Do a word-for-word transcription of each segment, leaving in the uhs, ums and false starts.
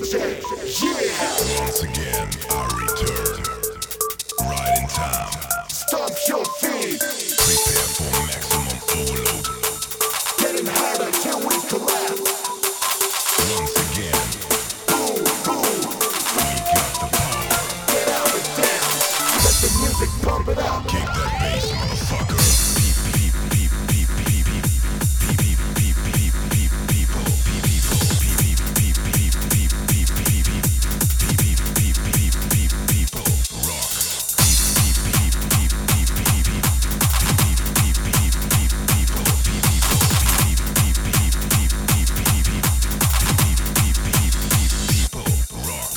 J, yeah. Once again, I return. Right in time. Stomp your feet. Prepare for maximum overload. Getting harder till we collapse. Once again, Boom, boom. we got the power. Get out and dance. Let the music pump it up. Kick that bass, motherfucker. Beep, beep, beep, beep, beep, beep. Beep, beep, beep, beep, beep, people. Beep, people. Beep, beep, beep, beep, beep, beep, beep, beep. Beep, beep, beep, beep, beep, people. Rock. Beep, beep, beep, beep, beep, beep, beep. Beep, beep, beep, beep, beep, people. Beep, people. Beep, beep, beep, beep, beep, beep, beep. Beep, beep, beep, beep, people. Rock.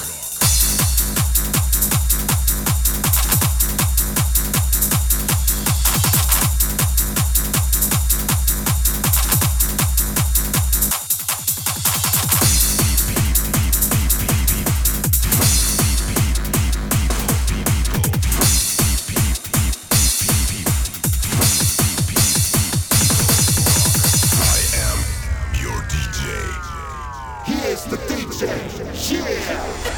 Your D J. Here's the D J, yeah.